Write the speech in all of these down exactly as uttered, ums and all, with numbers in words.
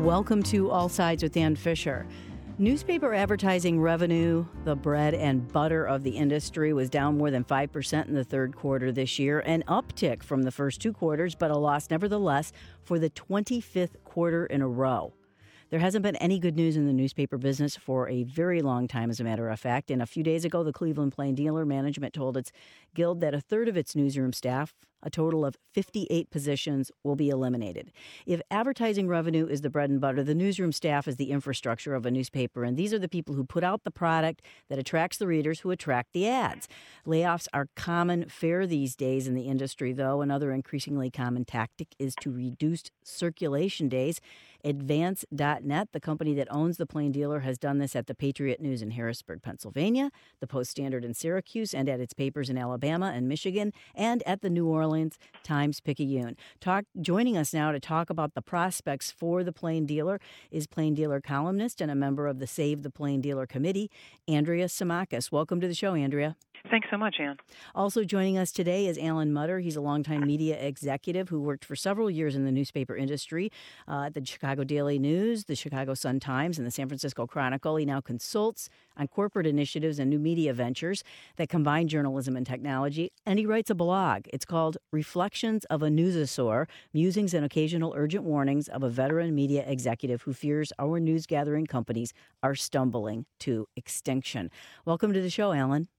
Welcome to All Sides with Dan Fisher. Newspaper advertising revenue, the bread and butter of the industry, was down more than five percent in the third quarter this year, an uptick from the first two quarters, but a loss nevertheless for the twenty-fifth quarter in a row. There hasn't been any good news in the newspaper business for a very long time, as a matter of fact. And a few days ago, the Cleveland Plain Dealer management told its guild that a third of its newsroom staff, a total of fifty-eight positions, will be eliminated. If advertising revenue is the bread and butter, the newsroom staff is the infrastructure of a newspaper, and these are the people who put out the product that attracts the readers who attract the ads. Layoffs are common fare these days in the industry, though. Another increasingly common tactic is to reduce circulation days. Advance dot net, the company that owns the Plain Dealer, has done this at the Patriot News in Harrisburg, Pennsylvania, the Post-Standard in Syracuse, and at its papers in Alabama and Michigan, and at the New Orleans Times-Picayune. Talk, joining us now to talk about the prospects for the Plain Dealer is Plain Dealer columnist and a member of the Save the Plain Dealer Committee, Andrea Simakis. Welcome to the show, Andrea. Thanks so much, Ann. Also joining us today is Alan Mutter. He's a longtime media executive who worked for several years in the newspaper industry uh, at the Chicago Daily News, the Chicago Sun-Times, and the San Francisco Chronicle. He now consults on corporate initiatives and new media ventures that combine journalism and technology, and he writes a blog. It's called Reflections of a Newsosaur, Musings and Occasional Urgent Warnings of a Veteran Media Executive Who Fears Our News-Gathering Companies Are Stumbling to Extinction. Welcome to the show, Alan.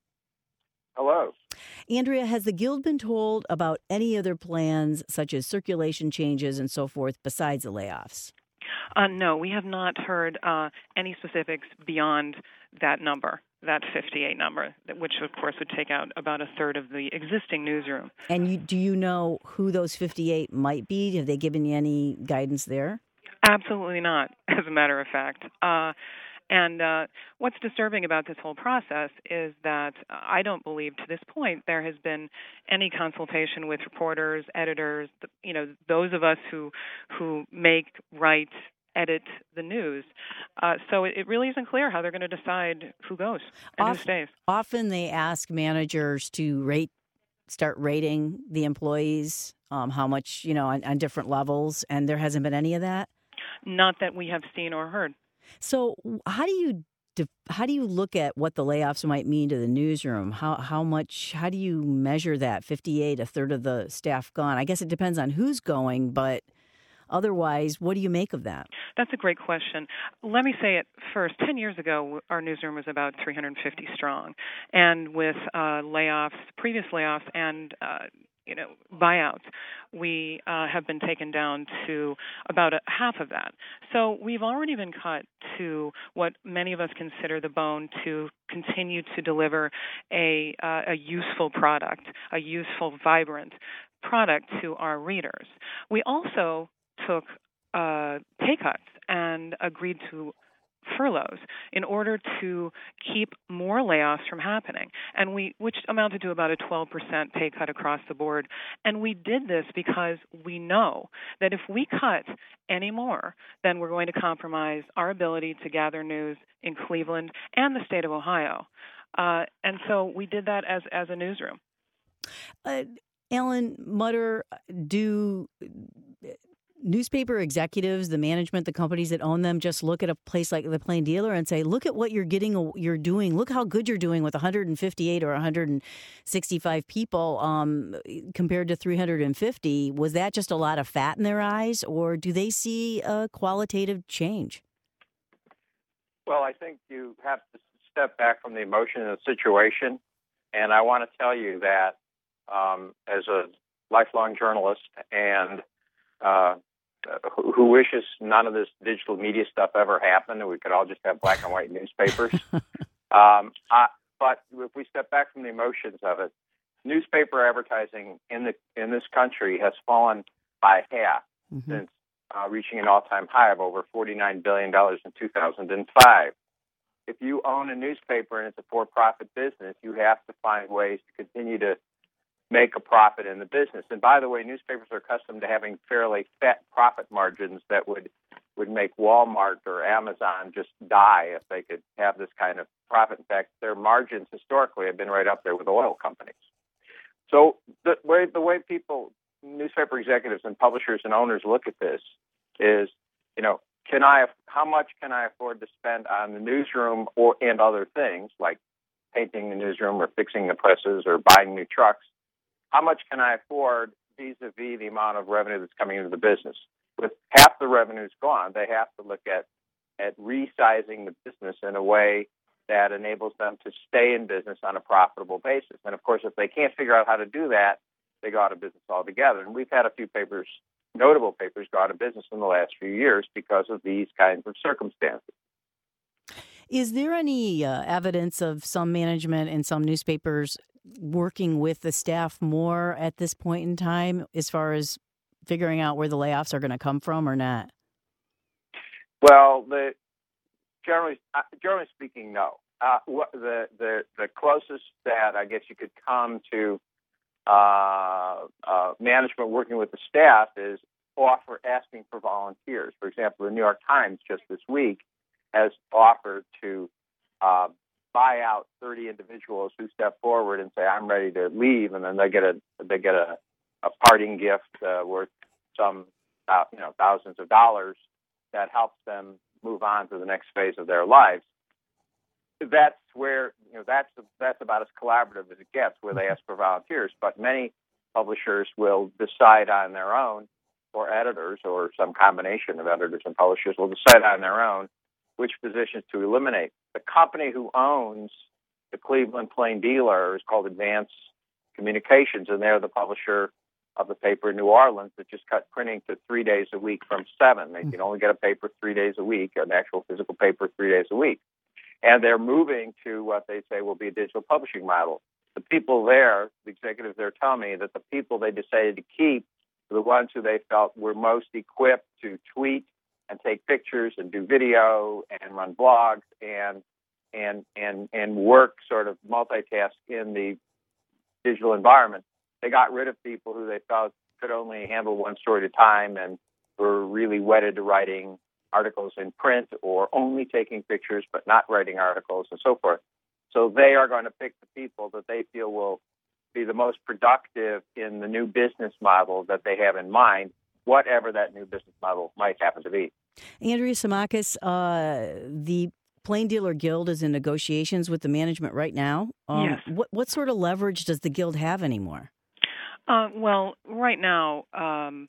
Hello. Andrea, has the Guild been told about any other plans, such as circulation changes and so forth, besides the layoffs? Uh, no, we have not heard uh, any specifics beyond that number, that fifty-eight number, which, of course, would take out about a third of the existing newsroom. And you, do you know who those fifty-eight might be? Have they given you any guidance there? Absolutely not, as a matter of fact. Uh And uh, what's disturbing about this whole process is that I don't believe to this point there has been any consultation with reporters, editors, you know, those of us who who make, write, edit the news. Uh, so it, it really isn't clear how they're going to decide who goes and Off, who stays. Often they ask managers to rate, start rating the employees, um, how much, you know, on, on different levels, and there hasn't been any of that? Not that we have seen or heard. So how do you how do you look at what the layoffs might mean to the newsroom? How how much how do you measure that? fifty-eight, a third of the staff gone. I guess it depends on who's going, but otherwise, what do you make of that? That's a great question. Let me say it first. Ten years ago, our newsroom was about three hundred fifty strong, and with uh, layoffs, previous layoffs, and uh, you know, buyouts, we uh, have been taken down to about a, half of that. So we've already been cut to what many of us consider the bone to continue to deliver a, uh, a useful product, a useful, vibrant product to our readers. We also took uh, pay cuts and agreed to furloughs in order to keep more layoffs from happening, and we, which amounted to about a twelve percent pay cut across the board. And we did this because we know that if we cut any more, then we're going to compromise our ability to gather news in Cleveland and the state of Ohio. Uh, and so we did that as, as a newsroom. Uh, Alan Mutter, do newspaper executives, the management, the companies that own them, just look at a place like the Plain Dealer and say, look at what you're getting, you're doing, look how good you're doing with one hundred fifty-eight or one hundred sixty-five people um, compared to three hundred fifty. Was that just a lot of fat in their eyes, or do they see a qualitative change? Well, I think you have to step back from the emotion of the situation, and I want to tell you that um, as a lifelong journalist and uh, who, who wishes none of this digital media stuff ever happened and we could all just have black and white newspapers. um, I, but if we step back from the emotions of it, newspaper advertising in the in this country has fallen by half mm-hmm. since uh, reaching an all-time high of over forty-nine billion dollars in two thousand five. If you own a newspaper and it's a for-profit business, you have to find ways to continue to make a profit in the business. And by the way, newspapers are accustomed to having fairly fat profit margins that would, would make Walmart or Amazon just die if they could have this kind of profit. In fact, their margins historically have been right up there with oil companies. So the way the way people, newspaper executives and publishers and owners look at this is, you know, can can I, how much can I afford to spend on the newsroom or and other things like painting the newsroom or fixing the presses or buying new trucks? How much can I afford vis-a-vis the amount of revenue that's coming into the business? With half the revenues gone, they have to look at, at resizing the business in a way that enables them to stay in business on a profitable basis. And, of course, if they can't figure out how to do that, they go out of business altogether. And we've had a few papers, notable papers, go out of business in the last few years because of these kinds of circumstances. Is there any uh, evidence of some management in some newspapers working with the staff more at this point in time as far as figuring out where the layoffs are going to come from or not? Well, the generally uh, generally speaking, no. Uh, what, the the the closest that I guess you could come to uh, uh, management working with the staff is offer asking for volunteers. For example, the New York Times just this week has offered to uh, buy out thirty individuals who step forward and say, "I'm ready to leave," and then they get a they get a, a parting gift uh, worth some uh, you know thousands of dollars that helps them move on to the next phase of their lives. That's where you know that's that's about as collaborative as it gets, where they ask for volunteers. But many publishers will decide on their own, or editors, or some combination of editors and publishers will decide on their own which positions to eliminate. The company who owns the Cleveland Plain Dealer is called Advance Communications, and they're the publisher of the paper in New Orleans that just cut printing to three days a week from seven. They can only get a paper three days a week, an actual physical paper three days a week. And they're moving to what they say will be a digital publishing model. The people there, the executives there tell me that the people they decided to keep were the ones who they felt were most equipped to tweet and take pictures and do video and run blogs and and and and work sort of multitask in the digital environment. They got rid of people who they felt could only handle one story at a time and were really wedded to writing articles in print or only taking pictures but not writing articles and so forth. So they are going to pick the people that they feel will be the most productive in the new business model that they have in mind, whatever that new business model might happen to be. Andrea Simakis, uh, the Plain Dealer Guild is in negotiations with the management right now. Um, yes. What, what sort of leverage does the Guild have anymore? Uh, well, right now, um,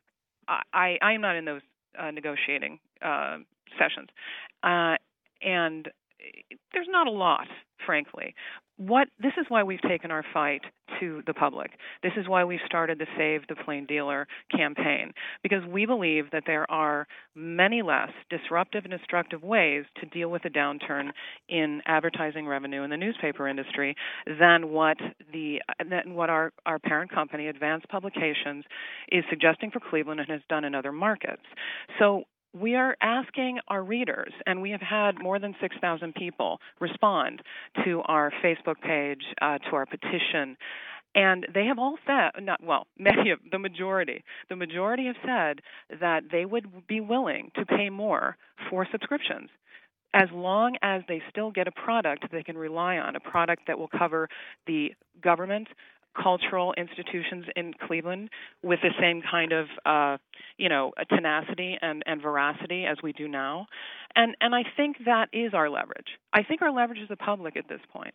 I, I am not in those uh, negotiating uh, sessions, uh, and there's not a lot, frankly. What this is why we've taken our fight to the public. This is why we've started the Save the Plain Dealer campaign, because we believe that there are many less disruptive and destructive ways to deal with the downturn in advertising revenue in the newspaper industry than what the than what our, our parent company, Advance Publications, is suggesting for Cleveland and has done in other markets. So we are asking our readers, and we have had more than six thousand people respond to our Facebook page, uh, to our petition, and they have all said, not well, many of, the majority, the majority have said that they would be willing to pay more for subscriptions as long as they still get a product they can rely on, a product that will cover the government, cultural institutions in Cleveland with the same kind of, uh, you know, tenacity and, and veracity as we do now. And and I think that is our leverage. I think our leverage is the public at this point.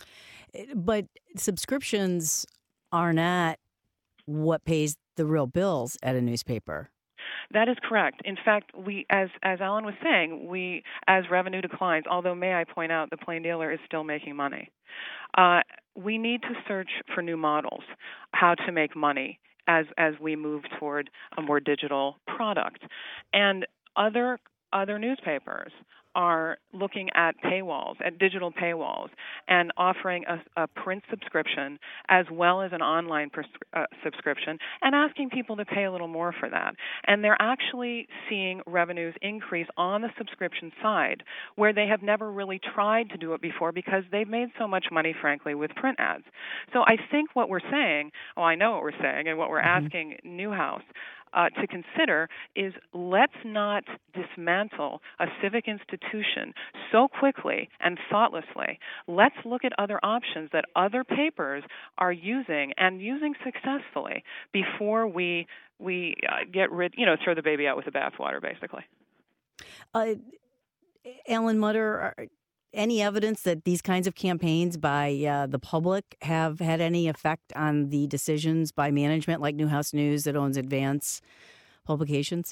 But subscriptions are not what pays the real bills at a newspaper. That is correct. In fact, we, as as Alan was saying, we, as revenue declines, although may I point out the Plain Dealer is still making money, uh, we need to search for new models, how to make money as as we move toward a more digital product. And other other newspapers are looking at paywalls, at digital paywalls, and offering a, a print subscription as well as an online pers- uh, subscription, and asking people to pay a little more for that. And they're actually seeing revenues increase on the subscription side, where they have never really tried to do it before because they've made so much money, frankly, with print ads. So I think what we're saying, oh, I know what we're saying, and what we're mm-hmm. asking Newhouse Uh, to consider is let's not dismantle a civic institution so quickly and thoughtlessly. Let's look at other options that other papers are using and using successfully before we we uh, get rid, you know, throw the baby out with the bathwater, basically. Uh, Alan Mutter, are, any evidence that these kinds of campaigns by uh, the public have had any effect on the decisions by management, like Newhouse News that owns Advance Publications?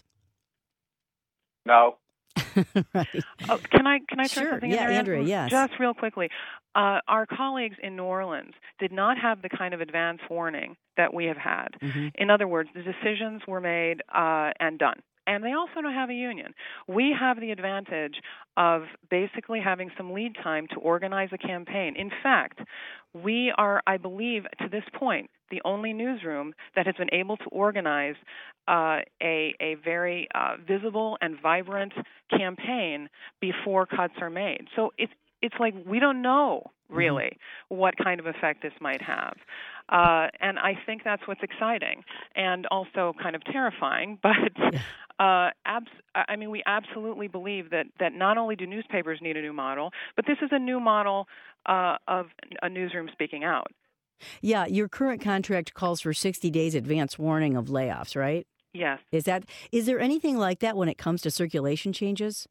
No. Right. Oh, can I can I throw Sure. something Yeah, in there, Andrea, Ann? yes. Just real quickly, uh, our colleagues in New Orleans did not have the kind of advance warning that we have had. Mm-hmm. In other words, the decisions were made uh, and done. And they also don't have a union. We have the advantage of basically having some lead time to organize a campaign. In fact, we are, I believe, to this point, the only newsroom that has been able to organize uh, a, a very uh, visible and vibrant campaign before cuts are made. So it's it's like we don't know really mm-hmm. what kind of effect this might have. Uh, and I think that's what's exciting and also kind of terrifying. But yeah. uh, abs- I mean, we absolutely believe that, that not only do newspapers need a new model, but this is a new model uh, of a newsroom speaking out. Yeah, your current contract calls for sixty days advance warning of layoffs, right? Yes. Is that is there anything like that when it comes to circulation changes?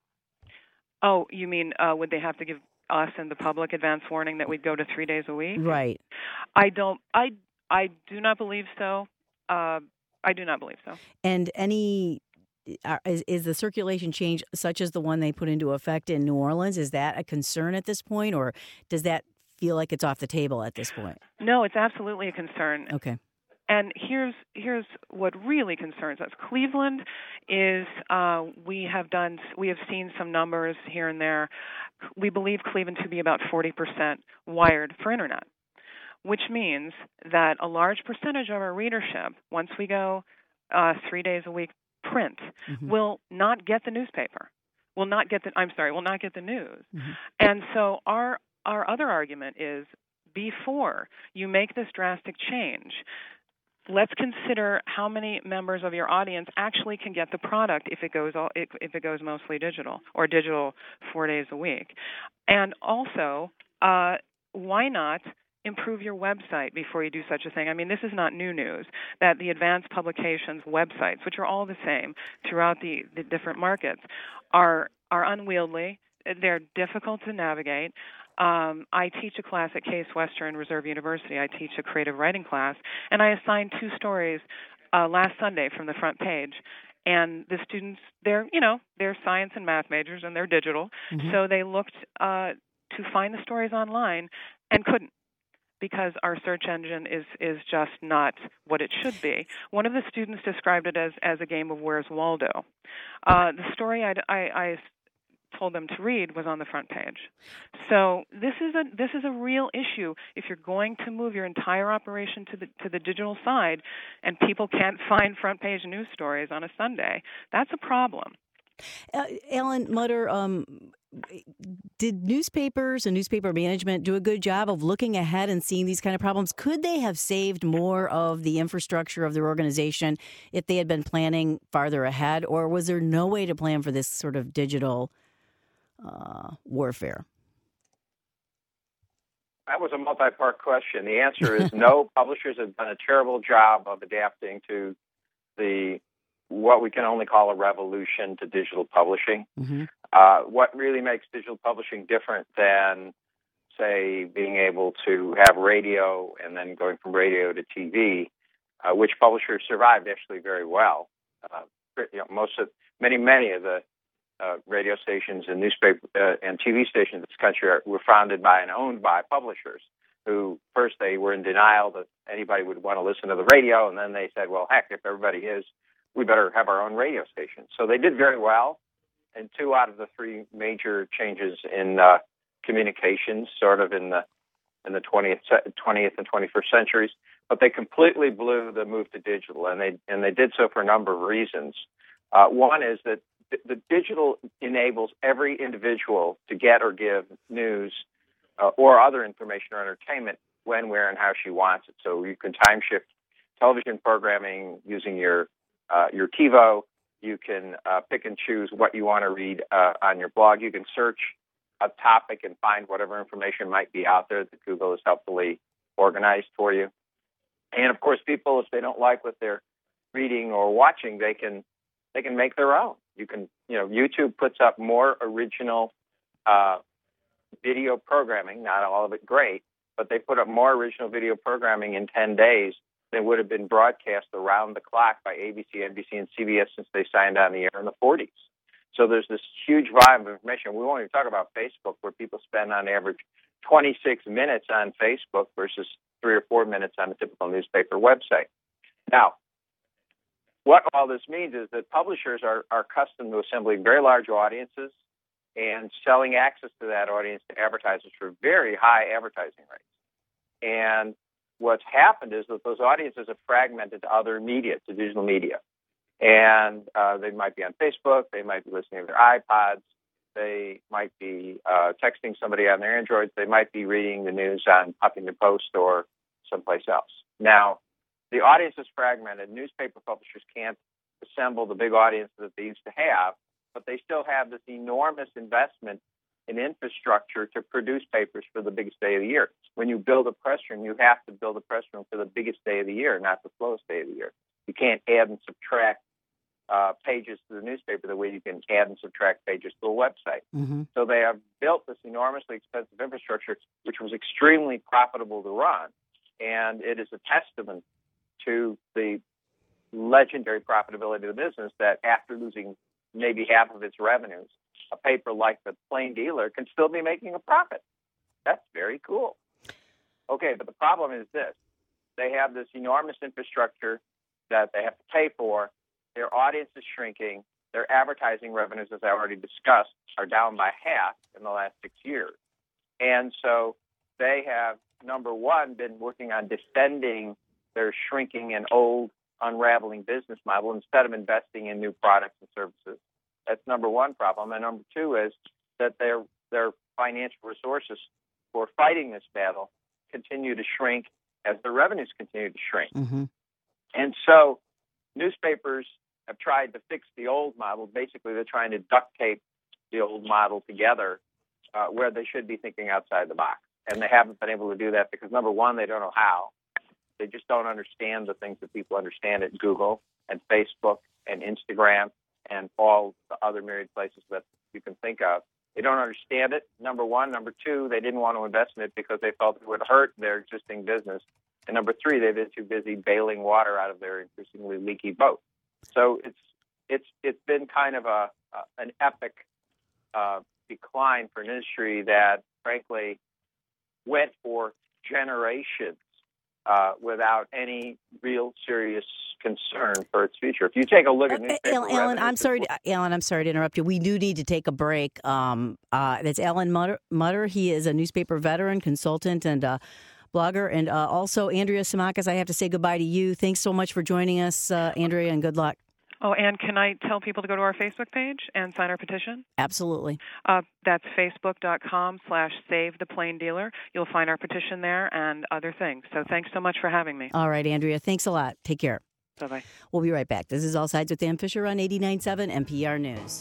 Oh, you mean uh, would they have to give us and the public advance warning that we'd go to three days a week? Right. I don't. I I do not believe so. Uh, I do not believe so. And any uh, is is the circulation change such as the one they put into effect in New Orleans? Is that a concern at this point, or does that feel like it's off the table at this point? No, it's absolutely a concern. Okay. And here's here's what really concerns us. Cleveland is uh, we have done we have seen some numbers here and there. We believe Cleveland to be about forty percent wired for internet, which means that a large percentage of our readership, once we go uh, three days a week print, mm-hmm. will not get the newspaper. Will not get the I'm sorry, will not get the news. Mm-hmm. And so our our other argument is before you make this drastic change, let's consider how many members of your audience actually can get the product if it goes all, if it goes mostly digital or digital four days a week. And also, uh, why not improve your website before you do such a thing? I mean, this is not new news that the advanced publications websites, which are all the same throughout the, the different markets, are are unwieldy. They're difficult to navigate. Um, I teach a class at Case Western Reserve University. I teach a creative writing class, and I assigned two stories uh, last Sunday from the front page. And the students, they're, you know, they're science and math majors, and they're digital, mm-hmm. so they looked uh, to find the stories online and couldn't, because our search engine is is just not what it should be. One of the students described it as, as a game of Where's Waldo. Uh, the story I, I, I told them to read was on the front page. So this is a this is a real issue. If you're going to move your entire operation to the to the digital side, and people can't find front page news stories on a Sunday, that's a problem. Uh, Alan Mutter, um, did newspapers and newspaper management do a good job of looking ahead and seeing these kind of problems? Could they have saved more of the infrastructure of their organization if they had been planning farther ahead, or was there no way to plan for this sort of digital uh, warfare? That was a multi-part question. The answer is no. Publishers have done a terrible job of adapting to the what we can only call a revolution to digital publishing. Mm-hmm. Uh, what really makes digital publishing different than, say, being able to have radio and then going from radio to T V, uh, which publishers survived actually very well. Uh, you know, most of, many, many of the uh, radio stations and newspaper uh, and T V stations in this country are, were founded by and owned by publishers who first they were in denial that anybody would want to listen to the radio, and then they said, well, heck, if everybody is, we better have our own radio station. So they did very well, and two out of the three major changes in uh, communications, sort of in the in the twentieth, twentieth and twenty-first centuries, but they completely blew the move to digital, and they and they did so for a number of reasons. Uh, one is that the digital enables every individual to get or give news uh, or other information or entertainment when, where, and how she wants it. So you can time shift television programming using your uh, your TiVo. You can uh, pick and choose what you want to read uh, on your blog. You can search a topic and find whatever information might be out there that Google has helpfully organized for you. And of course, people, if they don't like what they're reading or watching, they can they can make their own. You can, you know, YouTube puts up more original uh, video programming, not all of it great, but they put up more original video programming in ten days than would have been broadcast around the clock by A B C, N B C, and C B S since they signed on the air in the forties. So there's this huge volume of information. We won't even talk about Facebook, where people spend on average twenty-six minutes on Facebook versus three or four minutes on a typical newspaper website. Now, what all this means is that publishers are, are accustomed to assembling very large audiences and selling access to that audience to advertisers for very high advertising rates. And what's happened is that those audiences have fragmented to other media, to digital media. And uh, they might be on Facebook, they might be listening to their iPods, they might be uh, texting somebody on their Androids, they might be reading the news on Huffington Post or someplace else. Now, the audience is fragmented. Newspaper publishers can't assemble the big audience that they used to have, but they still have this enormous investment in infrastructure to produce papers for the biggest day of the year. When you build a press room, you have to build a press room for the biggest day of the year, not the slowest day of the year. You can't add and subtract uh, pages to the newspaper the way you can add and subtract pages to a website. Mm-hmm. So they have built this enormously expensive infrastructure, which was extremely profitable to run, and it is a testament to the legendary profitability of the business that after losing maybe half of its revenues, a paper like the Plain Dealer can still be making a profit. That's very cool. Okay, but the problem is this. They have this enormous infrastructure that they have to pay for. Their audience is shrinking. Their advertising revenues, as I already discussed, are down by half in the last six years. And so they have, number one, been working on defending their shrinking and old, unraveling business model instead of investing in new products and services. That's number one problem. And number two is that their their financial resources for fighting this battle continue to shrink as the revenues continue to shrink. Mm-hmm. And so newspapers have tried to fix the old model. Basically, they're trying to duct tape the old model together uh, where they should be thinking outside the box. And they haven't been able to do that because, number one, they don't know how. They just don't understand the things that people understand at Google and Facebook and Instagram and all the other myriad places that you can think of. They don't understand it, number one. Number two, they didn't want to invest in it because they felt it would hurt their existing business. And number three, they've been too busy bailing water out of their increasingly leaky boat. So it's it's it's been kind of a, a an epic uh, decline for an industry that, frankly, went for generations uh, without any real serious concern for its future. If you take a look at uh, newspaper Alan, Alan, I'm sorry, before, to, Alan, I'm sorry to interrupt you. We do need to take a break. Um, uh, that's Alan Mutter, Mutter. He is a newspaper veteran, consultant, and uh, blogger. And uh, also, Andrea Simakis, I have to say goodbye to you. Thanks so much for joining us, uh, Andrea, and good luck. Oh, and can I tell people to go to our Facebook page and sign our petition? Absolutely. Uh, that's facebook.com slash save the plain dealer. You'll find our petition there and other things. So thanks so much for having me. All right, Andrea. Thanks a lot. Take care. Bye-bye. We'll be right back. This is All Sides with Dan Fisher on eighty-nine point seven N P R News.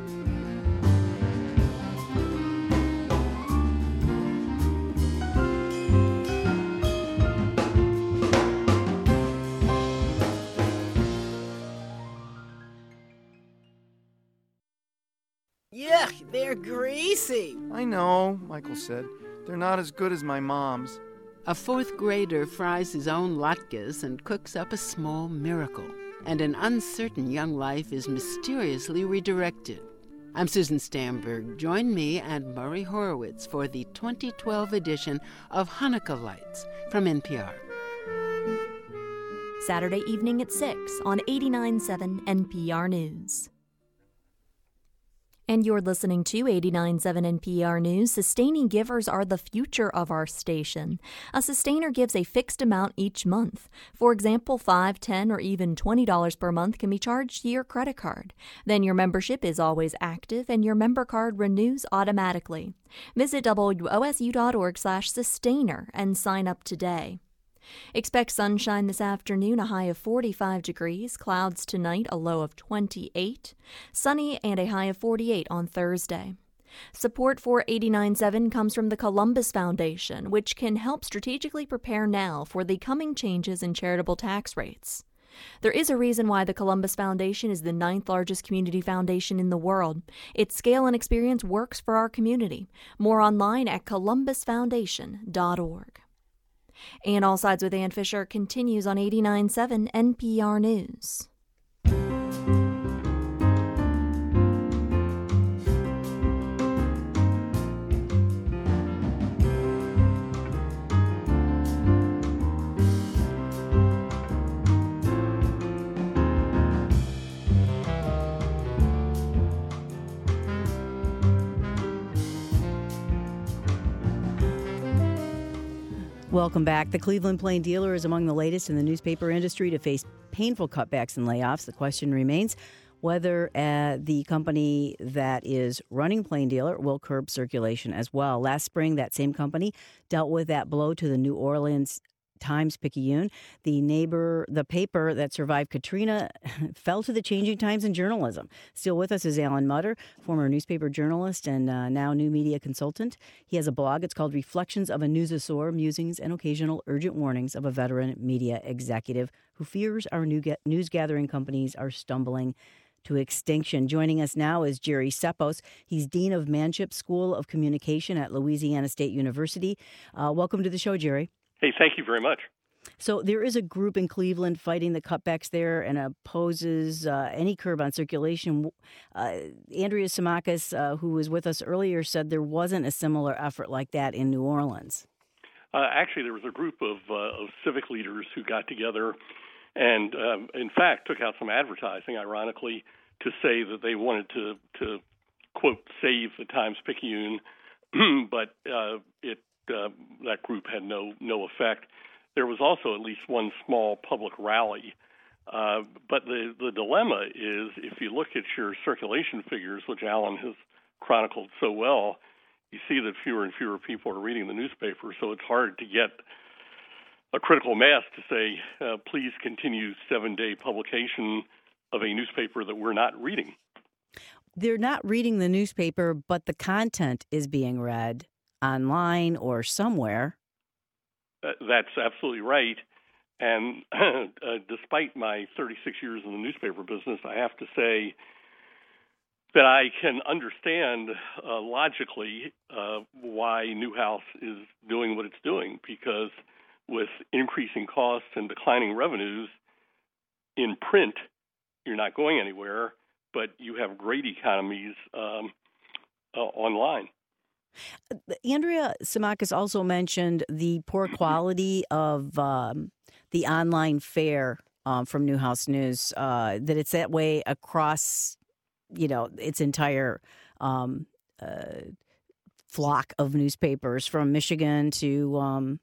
Yuck, they're greasy. I know, Michael said. They're not as good as my mom's. A fourth grader fries his own latkes and cooks up a small miracle. And an uncertain young life is mysteriously redirected. I'm Susan Stamberg. Join me and Murray Horowitz for the twenty twelve edition of Hanukkah Lights from N P R. Saturday evening at six on eighty-nine point seven N P R News. And you're listening to eighty-nine point seven N P R News. Sustaining givers are the future of our station. A sustainer gives a fixed amount each month. For example, five dollars, ten dollars, or even twenty dollars per month can be charged to your credit card. Then your membership is always active and your member card renews automatically. Visit W O S U dot org slash sustainer and sign up today. Expect sunshine this afternoon, a high of forty-five degrees, clouds tonight, a low of twenty-eight, sunny and a high of forty-eight on Thursday. Support for eighty-nine point seven comes from the Columbus Foundation, which can help strategically prepare now for the coming changes in charitable tax rates. There is a reason why the Columbus Foundation is the ninth largest community foundation in the world. Its scale and experience works for our community. More online at columbus foundation dot org. And All Sides with Ann Fisher continues on eighty-nine point seven N P R News. Welcome back. The Cleveland Plain Dealer is among the latest in the newspaper industry to face painful cutbacks and layoffs. The question remains whether uh, the company that is running Plain Dealer will curb circulation as well. Last spring, that same company dealt with that blow to the New Orleans Times-Picayune. The neighbor, the paper that survived Katrina fell to the changing times in journalism. Still with us is Alan Mutter, former newspaper journalist and uh, now new media consultant. He has a blog. It's called Reflections of a Newsosaur, Musings and Occasional Urgent Warnings of a Veteran Media Executive Who Fears Our new get- News Gathering Companies Are Stumbling to Extinction. Joining us now is Jerry Ceppos. He's Dean of Manship School of Communication at Louisiana State University. Uh, welcome to the show, Jerry. Hey, thank you very much. So there is a group in Cleveland fighting the cutbacks there and opposes uh, any curb on circulation. Uh, Andrea Simakis, uh, who was with us earlier, said there wasn't a similar effort like that in New Orleans. Uh, actually, there was a group of, uh, of civic leaders who got together and, um, in fact, took out some advertising, ironically, to say that they wanted to, to quote, save the Times-Picayune, but uh, it Uh, that group had no no effect. There was also at least one small public rally. Uh, but the, the dilemma is, if you look at your circulation figures, which Alan has chronicled so well, you see that fewer and fewer people are reading the newspaper. So it's hard to get a critical mass to say, uh, please continue seven-day publication of a newspaper that we're not reading. They're not reading the newspaper, but the content is being read online or somewhere. Uh, that's absolutely right. And uh, despite my thirty-six years in the newspaper business, I have to say that I can understand uh, logically uh, why Newhouse is doing what it's doing, because with increasing costs and declining revenues in print, you're not going anywhere, but you have great economies um, uh, online. Andrea Simakis also mentioned the poor quality of um, the online fare um, from Newhouse News, uh, that it's that way across, you know, its entire um, uh, flock of newspapers from Michigan to um,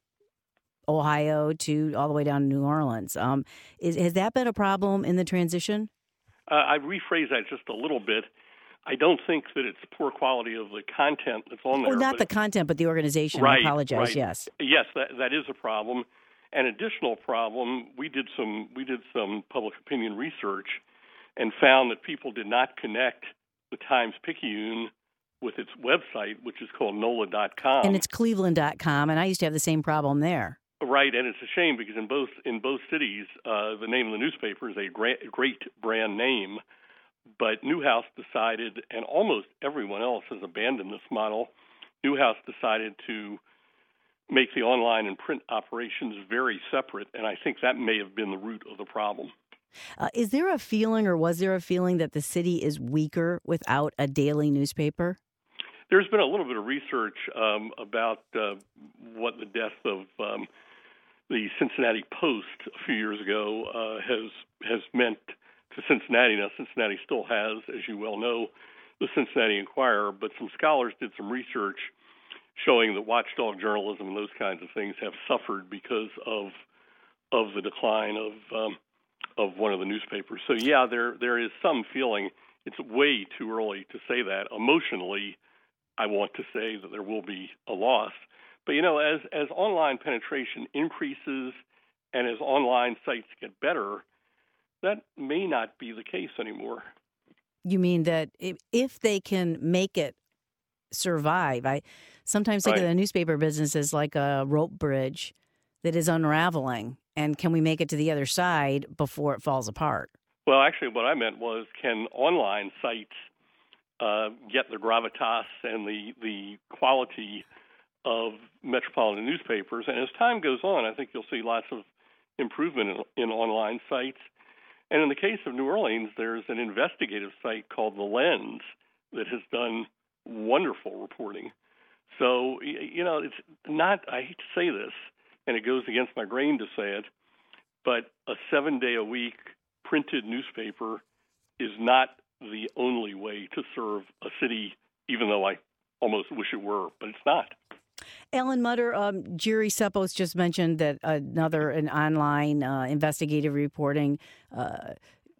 Ohio to all the way down to New Orleans. Um, is, has that been a problem in the transition? Uh, I rephrase that just a little bit. I don't think that it's poor quality of the content that's on there. Oh, not the content, but the organization. Right, I apologize. Right. Yes. Yes, that that is a problem. An additional problem, we did some we did some public opinion research and found that people did not connect the Times-Picayune with its website, which is called N O L A dot com. And it's Cleveland dot com, and I used to have the same problem there. Right, and it's a shame because in both in both cities, uh, the name of the newspaper is a great, great brand name. But Newhouse decided, and almost everyone else has abandoned this model, Newhouse decided to make the online and print operations very separate, and I think that may have been the root of the problem. Uh, is there a feeling, or was there a feeling, that the city is weaker without a daily newspaper? There's been a little bit of research um, about uh, what the death of um, the Cincinnati Post a few years ago uh, has has meant to Cincinnati. Now, Cincinnati still has, as you well know, the Cincinnati Enquirer, but some scholars did some research showing that watchdog journalism and those kinds of things have suffered because of of the decline of um, of one of the newspapers. So, yeah, there there is some feeling. It's way too early to say that. Emotionally, I want to say that there will be a loss. But, you know, as, as online penetration increases and as online sites get better, that may not be the case anymore. You mean that if, if they can make it survive, I sometimes think right. of the newspaper business as like a rope bridge that is unraveling. And can we make it to the other side before it falls apart? Well, actually, what I meant was, can online sites uh, get the gravitas and the, the quality of metropolitan newspapers? And as time goes on, I think you'll see lots of improvement in, in online sites. And in the case of New Orleans, there's an investigative site called The Lens that has done wonderful reporting. So, you know, it's not, I hate to say this, and it goes against my grain to say it, but a seven-day-a-week printed newspaper is not the only way to serve a city, even though I almost wish it were, but it's not. Alan Mutter, um, Jerry Seppos just mentioned that another an online uh, investigative reporting uh,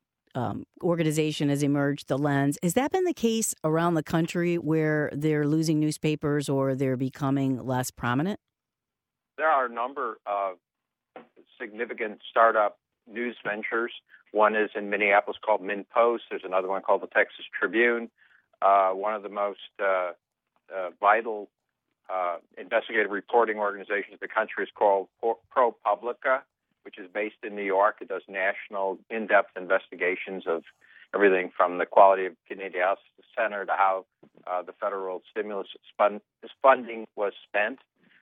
um, organization has emerged, The Lens. Has that been the case around the country where they're losing newspapers or they're becoming less prominent? There are a number of significant startup news ventures. One is in Minneapolis called MinnPost. There's another one called the Texas Tribune. Uh, one of the most uh, uh, vital uh, investigative reporting organizations in the country is called ProPublica, which is based in New York. It does national in-depth investigations of everything from the quality of Canadian House Center to how uh, the federal stimulus fund, funding was spent.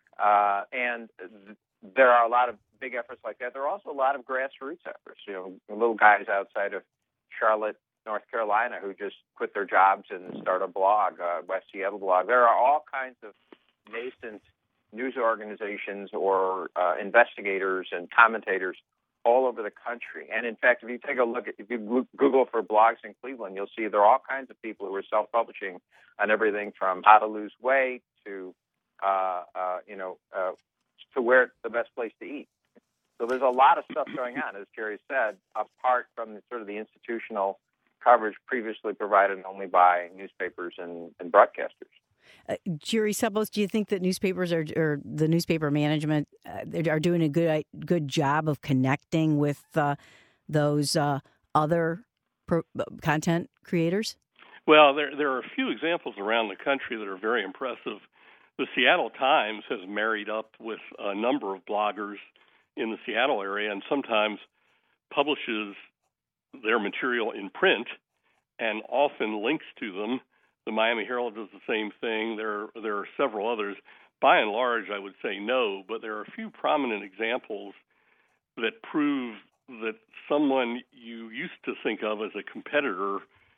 Uh, and th- there are a lot of big efforts like that. There are also a lot of grassroots efforts. You know, little guys outside of Charlotte, North Carolina, who just quit their jobs and start a blog, uh, West Seattle blog. There are all kinds of nascent news organizations or uh, investigators and commentators all over the country. And in fact, if you take a look at, if you Google for blogs in Cleveland, you'll see there are all kinds of people who are self-publishing on everything from how to lose weight to, uh, uh, you know, uh, to where the best place to eat. So there's a lot of stuff going on, as Jerry said, apart from the, sort of the institutional coverage previously provided only by newspapers and, and broadcasters. Uh, Jerry Seppos, do you think that newspapers are, or the newspaper management uh, are doing a good good job of connecting with uh, those uh, other pro- content creators? Well, there there are a few examples around the country that are very impressive. The Seattle Times has married up with a number of bloggers in the Seattle area and sometimes publishes their material in print and often links to them. The Miami Herald does the same thing. There, there are several others. By and large, I would say no, but there are a few prominent examples that prove that someone you used to think of as a competitor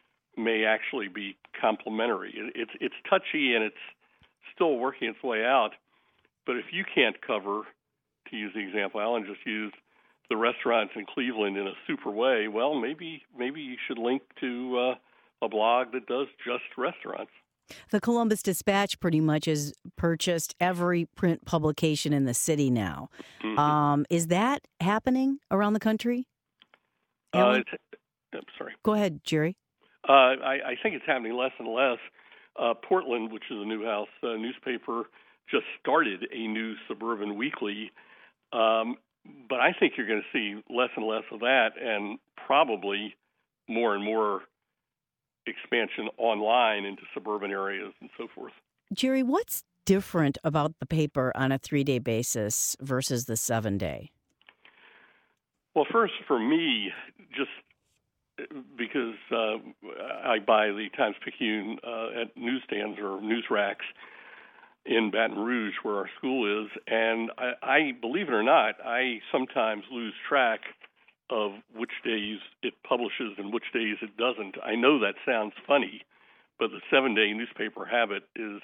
may actually be complementary. It, it's it's touchy and it's still working its way out, but if you can't cover, to use the example Alan just used, the restaurants in Cleveland in a super way, well, maybe maybe you should link to uh, a blog that does just restaurants. The Columbus Dispatch pretty much has purchased every print publication in the city now. Mm-hmm. Um, is that happening around the country? Uh, it's, I'm sorry. Go ahead, Jerry. Uh, I, I think it's happening less and less. Uh, Portland, which is a Newhouse uh, newspaper, just started a new suburban weekly. Um, but I think you're going to see less and less of that and probably more and more expansion online into suburban areas and so forth. Jerry, what's different about the paper on a three-day basis versus the seven-day? Well, first, for me, just because uh, I buy the Times-Picayune uh, at newsstands or news racks in Baton Rouge, where our school is, and I, I believe it or not, I sometimes lose track of which days it publishes and which days it doesn't. I know that sounds funny, but the seven-day newspaper habit is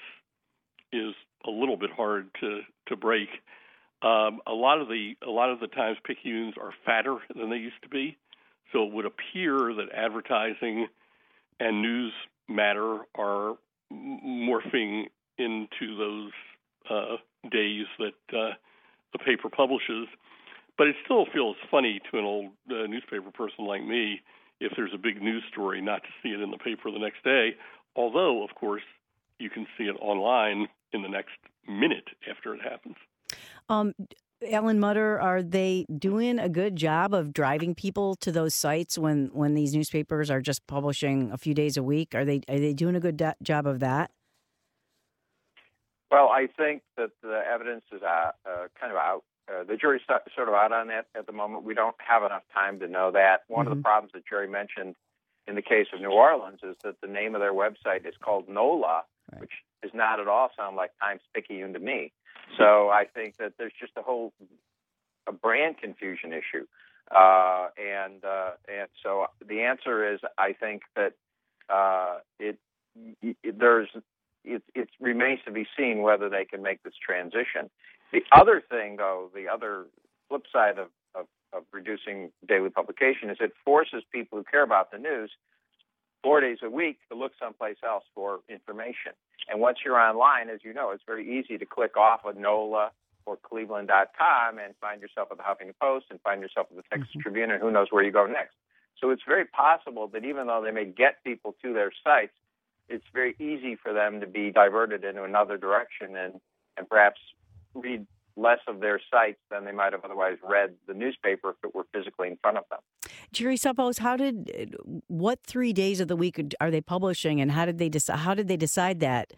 is a little bit hard to to break. Um, a lot of the a lot of the Times-Picayunes are fatter than they used to be, so it would appear that advertising and news matter are morphing into those uh, days that uh, the paper publishes. But it still feels funny to an old uh, newspaper person like me if there's a big news story not to see it in the paper the next day, although, of course, you can see it online in the next minute after it happens. Um, Alan Mutter, are they doing a good job of driving people to those sites when, when these newspapers are just publishing a few days a week? Are they are they doing a good do- job of that? Well, I think that the evidence is uh, uh, kind of out uh, the jury's sort of out on that at the moment. We don't have enough time to know that. One mm-hmm. of the problems that Jerry mentioned in the case of New Orleans is that the name of their website is called NOLA, right. which does not at all sound like Times-Picayune to me. So I think that there's just a whole a brand confusion issue. Uh, and uh, and so the answer is, I think that uh, it, it there's it, it remains to be seen whether they can make this transition. The other thing, though, the other flip side of, of, of reducing daily publication is it forces people who care about the news four days a week to look someplace else for information. And once you're online, as you know, it's very easy to click off of NOLA or Cleveland dot com and find yourself at the Huffington Post and find yourself at the Texas mm-hmm. Tribune, and who knows where you go next. So it's very possible that even though they may get people to their sites, it's very easy for them to be diverted into another direction and, and perhaps read less of their sites than they might have otherwise read the newspaper if it were physically in front of them. Jerry Suppos, how did what three days of the week are they publishing, and how did they decide? How did they decide that?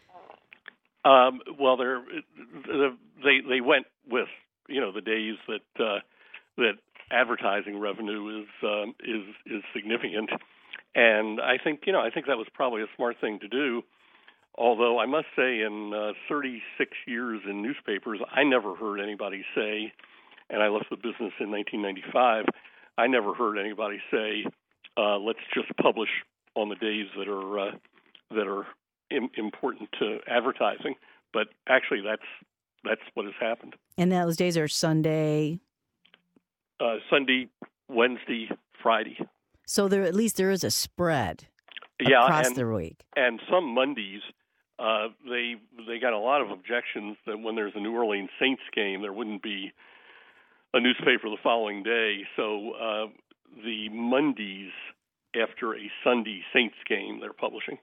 Um, well, they're, they they went with you know the days that uh, that advertising revenue is um, is is significant, and I think you know I think that was probably a smart thing to do. Although I must say, in uh, thirty-six years in newspapers, I never heard anybody say, and I left the business in nineteen ninety-five. I never heard anybody say, uh, "Let's just publish on the days that are uh, that are im- important to advertising." But actually, that's that's what has happened. And those days are Sunday, uh, Sunday, Wednesday, Friday. So there, at least there is a spread yeah, across and, the week. And some Mondays, uh, they they got a lot of objections that when there's a New Orleans Saints game, there wouldn't be a newspaper the following day. So uh, the Mondays after a Sunday Saints game, they're publishing.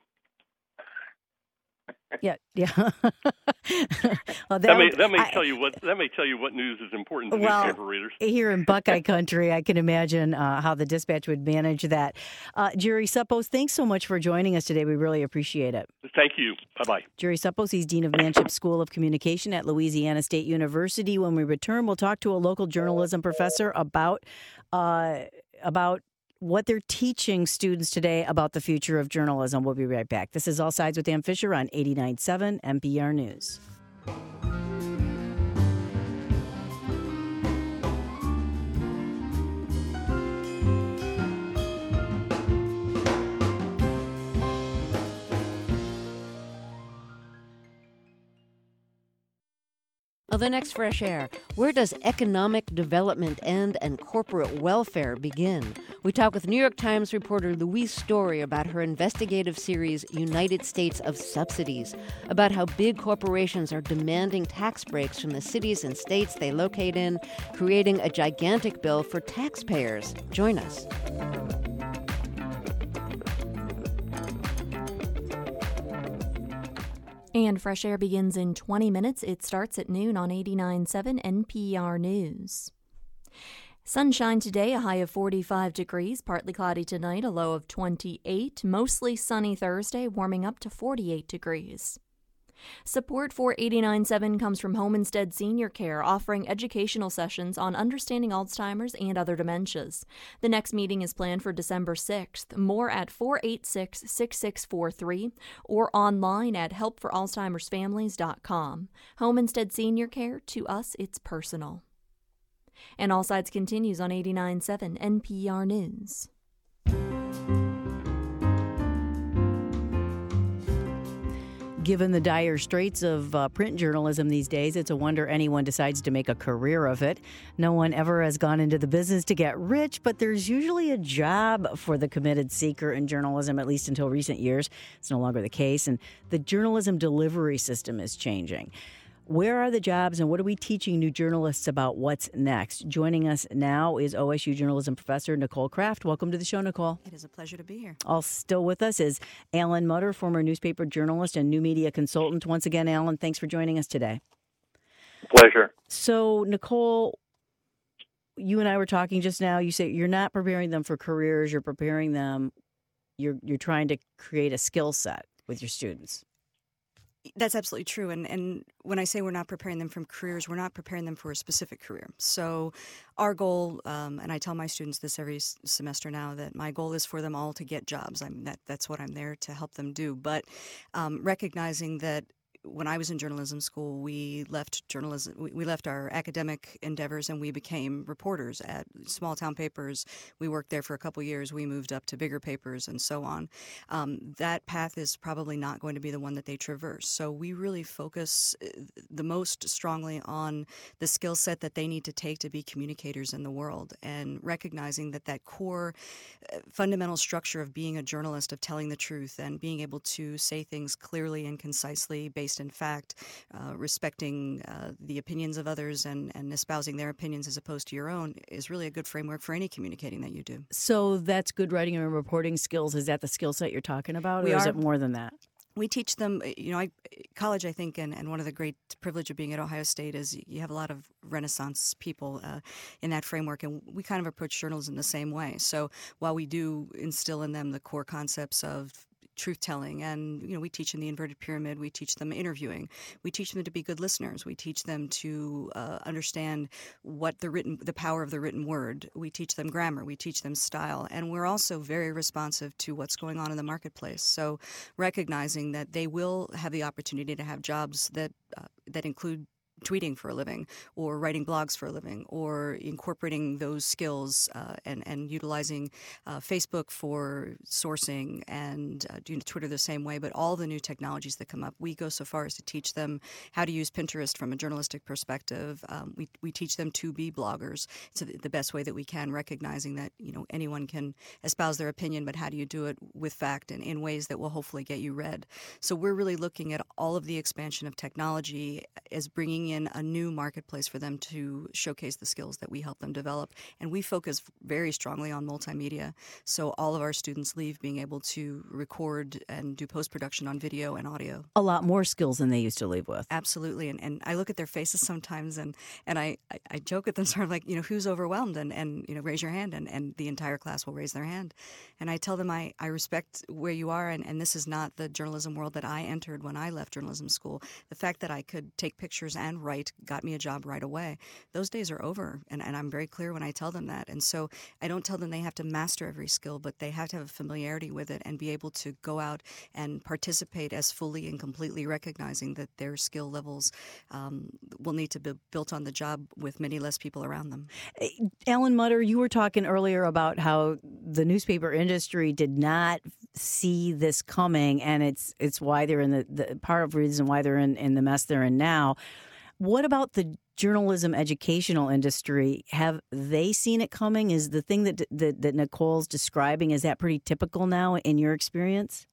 Yeah, yeah. well, that, that may would, that may I, tell you what that may tell you what news is important to well, newspaper readers. Here in Buckeye Country, I can imagine uh, how the Dispatch would manage that. Uh, Jerry Suppos, thanks so much for joining us today. We really appreciate it. Thank you. Bye bye. Jerry Suppos, he's Dean of Manship School of Communication at Louisiana State University. When we return, we'll talk to a local journalism professor about uh, about. what they're teaching students today about the future of journalism. We'll be right back. This is All Sides with Dan Fisher on eighty-nine point seven N P R News. Well, the next Fresh Air. Where does economic development end and corporate welfare begin? We talk with New York Times reporter Louise Story about her investigative series, United States of Subsidies, about how big corporations are demanding tax breaks from the cities and states they locate in, creating a gigantic bill for taxpayers. Join us. And Fresh Air begins in twenty minutes. It starts at noon on eighty-nine point seven N P R News. Sunshine today, a high of forty-five degrees. Partly cloudy tonight, a low of twenty-eight. Mostly sunny Thursday, warming up to forty-eight degrees. Support for eighty-nine point seven comes from Home Instead Senior Care, offering educational sessions on understanding Alzheimer's and other dementias. The next meeting is planned for December sixth. More at four eight six, six six four three or online at help for alzheimers families dot com. Home Instead Senior Care, to us, it's personal. And All Sides continues on eighty-nine point seven N P R News. Given the dire straits of uh, print journalism these days, it's a wonder anyone decides to make a career of it. No one ever has gone into the business to get rich, but there's usually a job for the committed seeker in journalism, at least until recent years. It's no longer the case, and the journalism delivery system is changing. Where are the jobs, and what are we teaching new journalists about what's next? Joining us now is O S U journalism professor Nicole Kraft. Welcome to the show, Nicole. It is a pleasure to be here. All still with us is Alan Mutter, former newspaper journalist and new media consultant. Once again, Alan, thanks for joining us today. Pleasure. So, Nicole, you and I were talking just now. You say you're not preparing them for careers. You're preparing them. You're you're trying to create a skill set with your students. That's absolutely true. And and when I say we're not preparing them for careers, we're not preparing them for a specific career. So our goal, um, and I tell my students this every s- semester now, that my goal is for them all to get jobs. I mean, that, that's what I'm there to help them do. But um, recognizing that when I was in journalism school, we left journalism, we we left our academic endeavors and we became reporters at small town papers. We worked there for a couple years. We moved up to bigger papers and so on. Um, that path is probably not going to be the one that they traverse. So we really focus uh, the most strongly on the skill set that they need to take to be communicators in the world, and recognizing that that core uh, fundamental structure of being a journalist, of telling the truth and being able to say things clearly and concisely based in fact, uh, respecting uh, the opinions of others and, and espousing their opinions as opposed to your own, is really a good framework for any communicating that you do. So that's good writing and reporting skills. Is that the skill set you're talking about, or We is are- it more than that? We teach them, you know, I, college, I think, and, and one of the great privilege of being at Ohio State is you have a lot of Renaissance people uh, in that framework, and we kind of approach journalism the same way. So while we do instill in them the core concepts of truth-telling, and you know, we teach them the inverted pyramid, we teach them interviewing, we teach them to be good listeners, we teach them to uh, understand what the written, the power of the written word, we teach them grammar, we teach them style, and we're also very responsive to what's going on in the marketplace. So recognizing that they will have the opportunity to have jobs that uh, that include tweeting for a living, or writing blogs for a living, or incorporating those skills uh, and, and utilizing uh, Facebook for sourcing, and uh, doing Twitter the same way, but all the new technologies that come up. We go so far as to teach them how to use Pinterest from a journalistic perspective. Um, we, we teach them to be bloggers. It's the the best way that we can, recognizing that, you know, anyone can espouse their opinion, but how do you do it with fact and in ways that will hopefully get you read? So we're really looking at all of the expansion of technology as bringing in a new marketplace for them to showcase the skills that we help them develop. And we focus very strongly on multimedia. So all of our students leave being able to record and do post-production on video and audio. A lot more skills than they used to leave with. Absolutely. And and I look at their faces sometimes, and, and I, I, I joke with them sort of like, you know, who's overwhelmed? And, and you know, raise your hand. And, and the entire class will raise their hand. And I tell them I, I respect where you are, and, and this is not the journalism world that I entered when I left journalism school. The fact that I could take pictures and write got me a job right away. Those days are over, and, and I'm very clear when I tell them that. And so I don't tell them they have to master every skill, but they have to have a familiarity with it and be able to go out and participate as fully and completely, recognizing that their skill levels um, will need to be built on the job with many less people around them. Alan Mutter, you were talking earlier about how the newspaper industry did not see this coming, and it's it's why they're in the, the part of the reason why they're in, in the mess they're in now. What about the journalism educational industry? Have they seen it coming? Is the thing that that, that Nicole's describing, is that pretty typical now in your experience?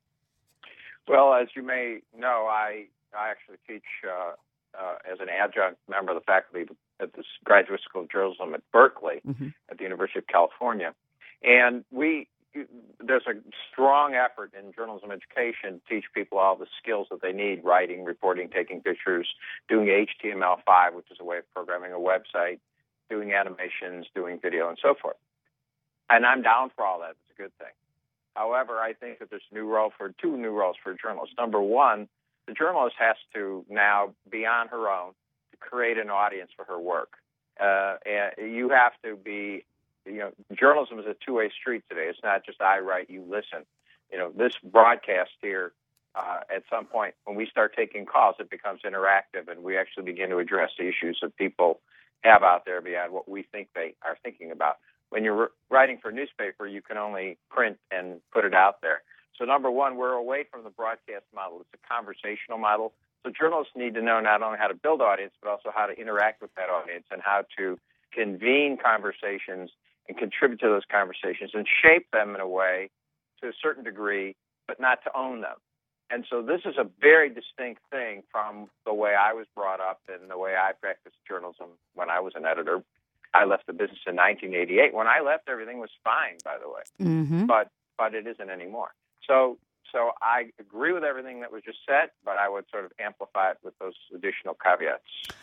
Well, as you may know, I I actually teach uh, uh, as an adjunct member of the faculty at the Graduate School of Journalism at Berkeley, mm-hmm. at the University of California, and we there's a strong effort in journalism education to teach people all the skills that they need: writing, reporting, taking pictures, doing H T M L five, which is a way of programming a website, doing animations, doing video, and so forth. And I'm down for all that. It's a good thing. However, I think that there's a new role for two new roles for a journalist. Number one, the journalist has to now be on her own to create an audience for her work. Uh, and you have to be, you know, journalism is a two-way street today. It's not just I write, you listen. You know, this broadcast here, uh, at some point when we start taking calls, it becomes interactive, and we actually begin to address the issues that people have out there beyond what we think they are thinking about. When you're writing for a newspaper, you can only print and put it out there. So number one, we're away from the broadcast model. It's a conversational model. So journalists need to know not only how to build audience, but also how to interact with that audience and how to convene conversations and contribute to those conversations and shape them in a way to a certain degree, but not to own them. And so this is a very distinct thing from the way I was brought up and the way I practiced journalism when I was an editor. I left the business in nineteen eighty-eight. When I left, everything was fine, by the way, mm-hmm. but but it isn't anymore. So so I agree with everything that was just said, but I would sort of amplify it with those additional caveats.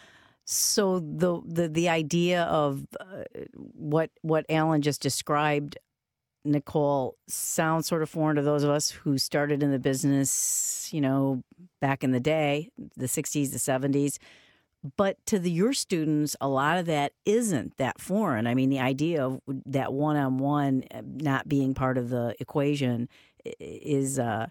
So the the, the idea of uh, what what Alan just described Nicole, sounds sort of foreign to those of us who started in the business, you know, back in the day, the sixties, the seventies. But to the, your students, a lot of that isn't that foreign. I mean, the idea of that one-on-one not being part of the equation is uh,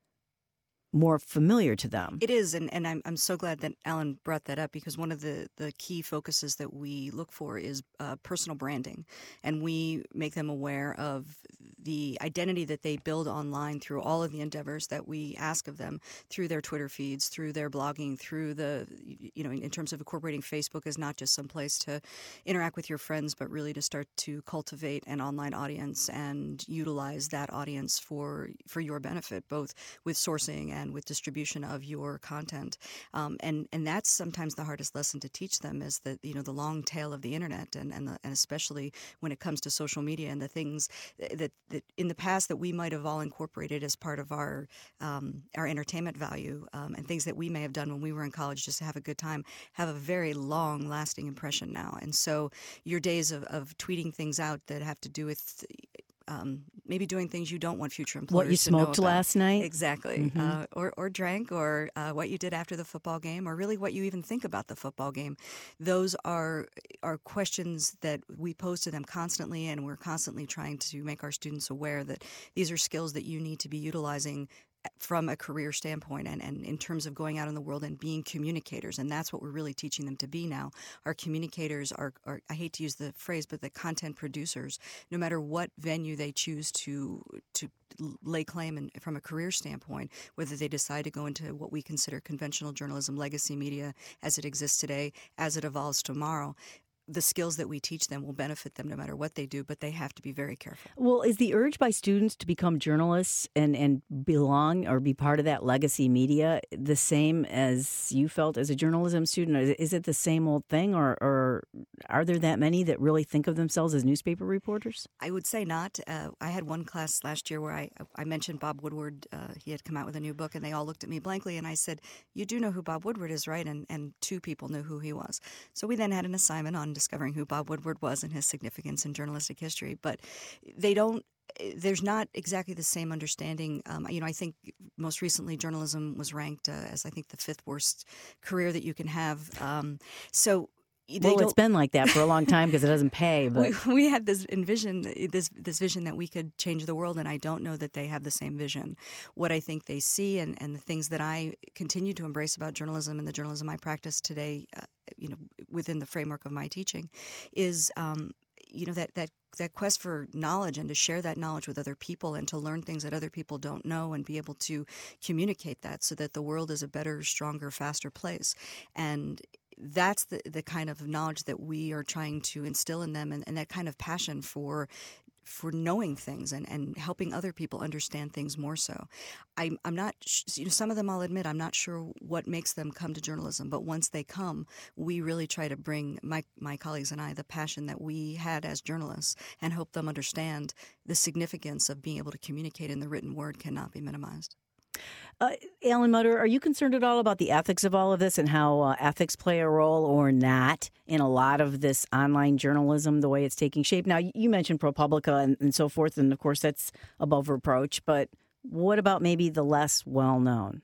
more familiar to them. It is, and, and I'm I'm so glad that Alan brought that up, because one of the, the key focuses that we look for is uh, personal branding, and we make them aware of the identity that they build online through all of the endeavors that we ask of them, through their Twitter feeds, through their blogging, through the, you know, in terms of incorporating Facebook as not just some place to interact with your friends, but really to start to cultivate an online audience and utilize that audience for for your benefit, both with sourcing and with distribution of your content. Um, and, and that's sometimes the hardest lesson to teach them, is that, you know, the long tail of the internet, and, and, the, and especially when it comes to social media and the things that, that in the past that we might have all incorporated as part of our um, our entertainment value, um, and things that we may have done when we were in college just to have a good time, have a very long lasting impression now. And so your days of, of tweeting things out that have to do with Um, maybe doing things you don't want future employers What you to know smoked about. last night? Exactly. Mm-hmm. Uh, or, or drank, or uh, what you did after the football game, or really what you even think about the football game. Those are are questions that we pose to them constantly, and we're constantly trying to make our students aware that these are skills that you need to be utilizing from a career standpoint, and, and in terms of going out in the world and being communicators. And that's what we're really teaching them to be now. Our communicators are, are, I hate to use the phrase, but the content producers, no matter what venue they choose to to lay claim in, from a career standpoint, whether they decide to go into what we consider conventional journalism, legacy media as it exists today, as it evolves tomorrow. The skills that we teach them will benefit them no matter what they do, but they have to be very careful. Well, is the urge by students to become journalists and, and belong or be part of that legacy media the same as you felt as a journalism student? Is it the same old thing, or, or are there that many that really think of themselves as newspaper reporters? I would say not. Uh, I had one class last year where I, I mentioned Bob Woodward. Uh, he had come out with a new book, and they all looked at me blankly, and I said, "You do know who Bob Woodward is, right?" And, and two people knew who he was. So we then had an assignment on discovering who Bob Woodward was and his significance in journalistic history. But they don't, there's not exactly the same understanding. Um, you know, I think most recently journalism was ranked uh, as, I think, the fifth worst career that you can have. Um, so They well, it's been like that for a long time because it doesn't pay. But we, we had this envision, this this vision that we could change the world, and I don't know that they have the same vision. What I think they see, and, and the things that I continue to embrace about journalism and the journalism I practice today, uh, you know, within the framework of my teaching, is um, you know that that. that quest for knowledge, and to share that knowledge with other people, and to learn things that other people don't know, and be able to communicate that so that the world is a better, stronger, faster place. And that's the the kind of knowledge that we are trying to instill in them, and, and that kind of passion for for knowing things and, and helping other people understand things more so. I'm, I'm not, you know, some of them I'll admit, I'm not sure what makes them come to journalism, but once they come, we really try to bring, my, my colleagues and I, the passion that we had as journalists, and help them understand the significance of being able to communicate in the written word cannot be minimized. Uh, Alan Mutter, are you concerned at all about the ethics of all of this, and how uh, ethics play a role or not in a lot of this online journalism, the way it's taking shape? Now, you mentioned ProPublica and, and so forth, and of course that's above reproach, but what about maybe the less well-known?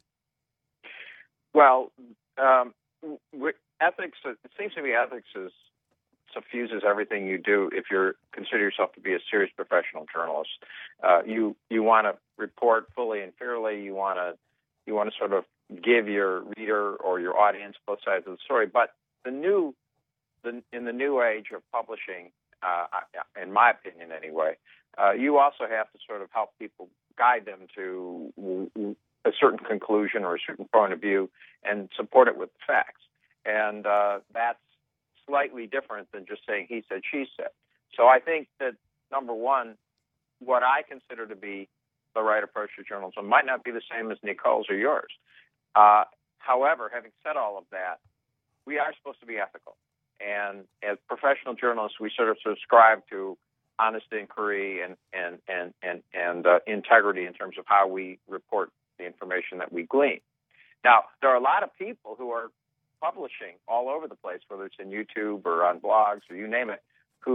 Well, um, ethics, it seems to me ethics is suffuses everything you do if you consider yourself to be a serious professional journalist. Uh, you you want to report fully and fairly. You want to you want to sort of give your reader or your audience both sides of the story. But the new the in the new age of publishing, uh, in my opinion anyway, uh, you also have to sort of help people, guide them to a certain conclusion or a certain point of view, and support it with facts. And uh, that's slightly different than just saying he said, she said. So I think that, number one, what I consider to be the right approach to journalism might not be the same as Nicole's or yours. Uh, however, having said all of that, we are supposed to be ethical. And as professional journalists, we sort of subscribe to honest inquiry and, and, and, and, and uh, integrity in terms of how we report the information that we glean. Now, there are a lot of people who are publishing all over the place, whether it's in YouTube or on blogs or you name it, who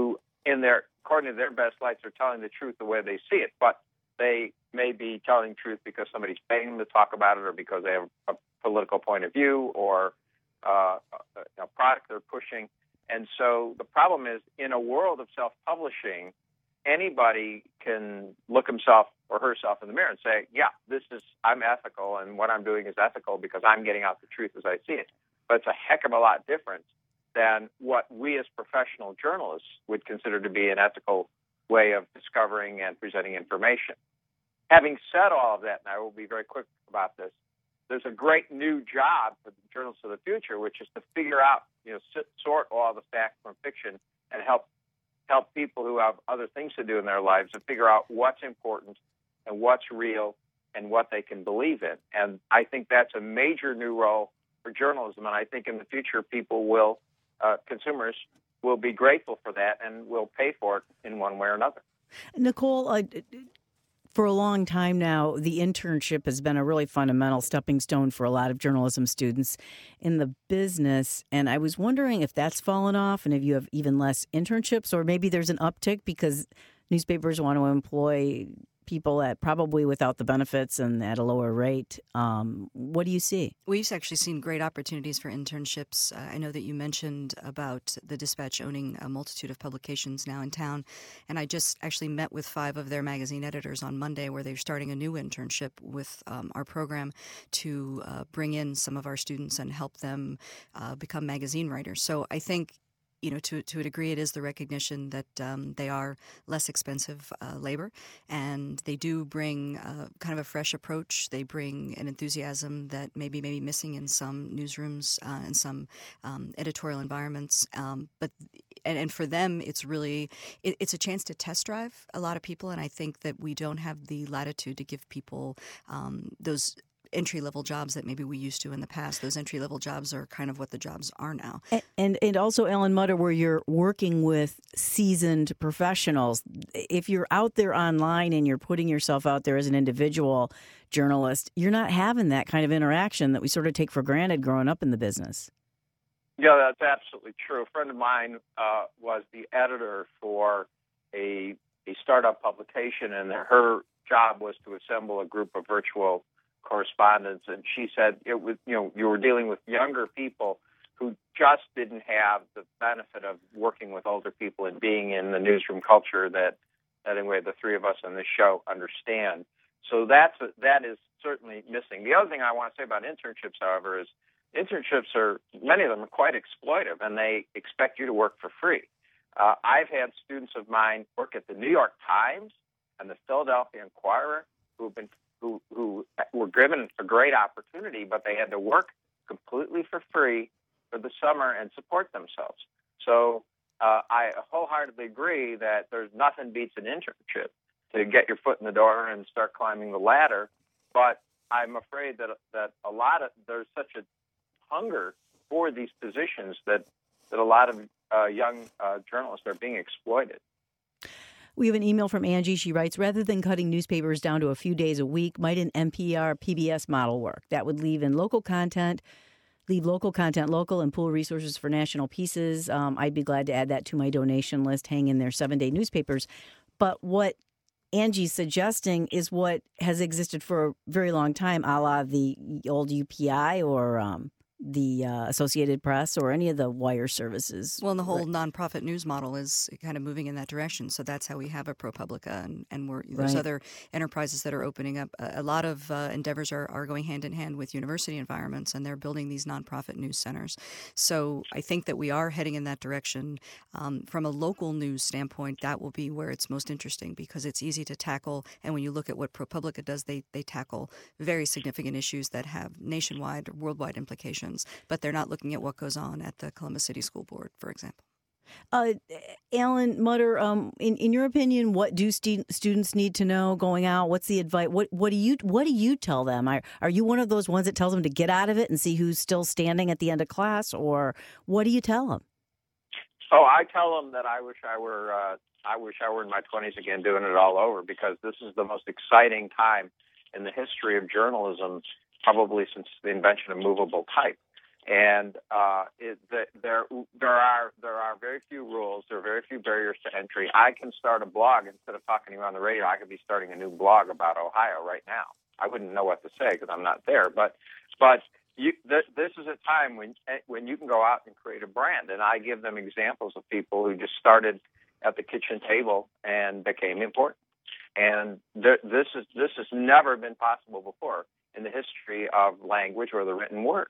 in their, according to their best lights, are telling the truth the way they see it. But they may be telling truth because somebody's paying them to talk about it, or because they have a political point of view, or uh, a, a product they're pushing. And so the problem is, in a world of self-publishing, anybody can look himself or herself in the mirror and say, yeah, this is, I'm ethical, and what I'm doing is ethical because I'm getting out the truth as I see it. But it's a heck of a lot different than what we as professional journalists would consider to be an ethical way of discovering and presenting information. Having said all of that, and I will be very quick about this, there's a great new job for the journalists of the future, which is to figure out, you know, sort all the facts from fiction and help help people who have other things to do in their lives to figure out what's important and what's real and what they can believe in. And I think that's a major new role for journalism. And I think in the future, people will, uh, consumers will be grateful for that and will pay for it in one way or another. Nicole, uh, for a long time now, the internship has been a really fundamental stepping stone for a lot of journalism students in the business. And I was wondering if that's fallen off and if you have even less internships, or maybe there's an uptick because newspapers want to employ people at probably without the benefits and at a lower rate. Um, what do you see? We've actually seen great opportunities for internships. Uh, I know that you mentioned about the Dispatch owning a multitude of publications now in town, and I just actually met with five of their magazine editors on Monday, where they're starting a new internship with um, our program to uh, bring in some of our students and help them uh, become magazine writers. So I think, you know, to to a degree, it is the recognition that um, they are less expensive uh, labor, and they do bring uh, kind of a fresh approach. They bring an enthusiasm that maybe maybe missing in some newsrooms uh, and some um, editorial environments. Um, but and, and for them, it's really it, it's a chance to test drive a lot of people, and I think that we don't have the latitude to give people um, those entry-level jobs that maybe we used to in the past. Those entry-level jobs are kind of what the jobs are now. And and, and also, Ellen Mutter, where you're working with seasoned professionals, if you're out there online and you're putting yourself out there as an individual journalist, you're not having that kind of interaction that we sort of take for granted growing up in the business. Yeah, that's absolutely true. A friend of mine uh, was the editor for a, a startup publication, and her job was to assemble a group of virtual correspondence, and she said it was, you know, you were dealing with younger people who just didn't have the benefit of working with older people and being in the newsroom culture that, that anyway, the three of us on this show understand. So that's that is certainly missing. The other thing I want to say about internships, however, is internships are, many of them are quite exploitive, and they expect you to work for free. Uh, I've had students of mine work at the New York Times and the Philadelphia Inquirer who have been Who, who were given a great opportunity, but they had to work completely for free for the summer and support themselves. So uh, I wholeheartedly agree that there's nothing beats an internship to get your foot in the door and start climbing the ladder. But I'm afraid that that a lot of there's such a hunger for these positions that that a lot of uh, young uh, journalists are being exploited. We have an email from Angie. She writes, rather than cutting newspapers down to a few days a week, might an N P R P B S model work? That would leave in local content, leave local content local and pool resources for national pieces. Um, I'd be glad to add that to my donation list, hang in their seven-day newspapers. But what Angie's suggesting is what has existed for a very long time, a la the old U P I or um, the uh, Associated Press or any of the wire services. Well, and the whole right. nonprofit news model is kind of moving in that direction. So that's how we have a ProPublica, and, and we're, there's right. other enterprises that are opening up. A, a lot of uh, endeavors are, are going hand in hand with university environments, and they're building these nonprofit news centers. So I think that we are heading in that direction. Um, from a local news standpoint, that will be where it's most interesting because it's easy to tackle. And when you look at what ProPublica does, they, they tackle very significant issues that have nationwide or worldwide implications. But they're not looking at what goes on at the Columbus City School Board, for example. Uh, Ellen Mutter, um, in, in your opinion, what do st- students need to know going out? What's the advice? What what do you what do you tell them? Are, are you one of those ones that tells them to get out of it and see who's still standing at the end of class, or what do you tell them? Oh, I tell them that I wish I were uh, I wish I were in my twenties again, doing it all over, because this is the most exciting time in the history of journalism, probably since the invention of movable type. And uh, it, the, there there are there are very few rules. There are very few barriers to entry. I can start a blog instead of talking to you on the radio. I could be starting a new blog about Ohio right now. I wouldn't know what to say because I'm not there. But but you, th- this is a time when when you can go out and create a brand. And I give them examples of people who just started at the kitchen table and became important. And th- this is this has never been possible before in the history of language or the written word.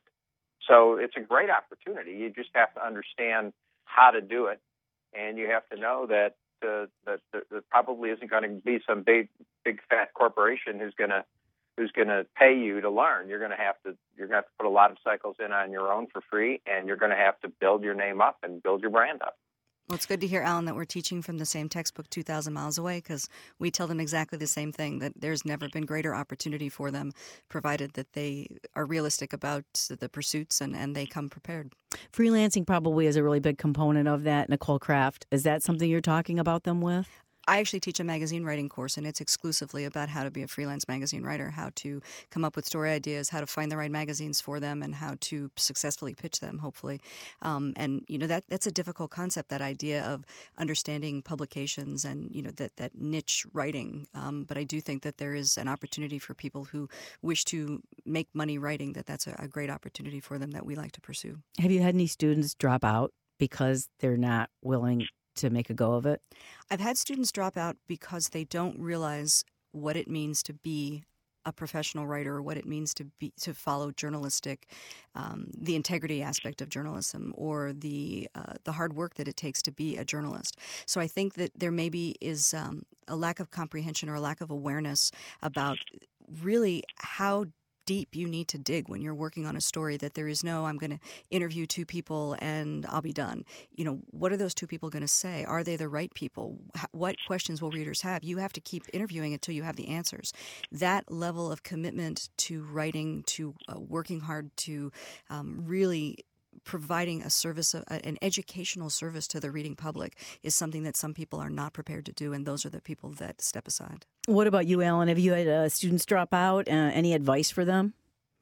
So it's a great opportunity. You just have to understand how to do it, and you have to know that uh, that there probably isn't going to be some big, big fat corporation who's going to who's going to pay you to learn. You're going to have to you're going to have to put a lot of cycles in on your own for free, and you're going to have to build your name up and build your brand up. Well, it's good to hear, Alan, that we're teaching from the same textbook two thousand miles away, because we tell them exactly the same thing, that there's never been greater opportunity for them, provided that they are realistic about the pursuits and, and they come prepared. Freelancing probably is a really big component of that. Nicole Kraft, is that something you're talking about them with? I actually teach a magazine writing course, and it's exclusively about how to be a freelance magazine writer, how to come up with story ideas, how to find the right magazines for them, and how to successfully pitch them, hopefully. Um, and, you know, that that's a difficult concept, that idea of understanding publications and, you know, that, that niche writing. Um, but I do think that there is an opportunity for people who wish to make money writing, that that's a, a great opportunity for them that we like to pursue. Have you had any students drop out because they're not willing to make a go of it? I've had students drop out because they don't realize what it means to be a professional writer, or what it means to be to follow journalistic, um, the integrity aspect of journalism, or the uh, the hard work that it takes to be a journalist. So I think that there maybe is um, a lack of comprehension or a lack of awareness about really how deep you need to dig when you're working on a story, that there is no, I'm going to interview two people and I'll be done. You know, what are those two people going to say? Are they the right people? What questions will readers have? You have to keep interviewing until you have the answers. That level of commitment to writing, to uh, working hard, to um, really providing a service, an educational service to the reading public, is something that some people are not prepared to do, and those are the people that step aside. What about you, Alan? Have you had uh, students drop out? Uh, any advice for them?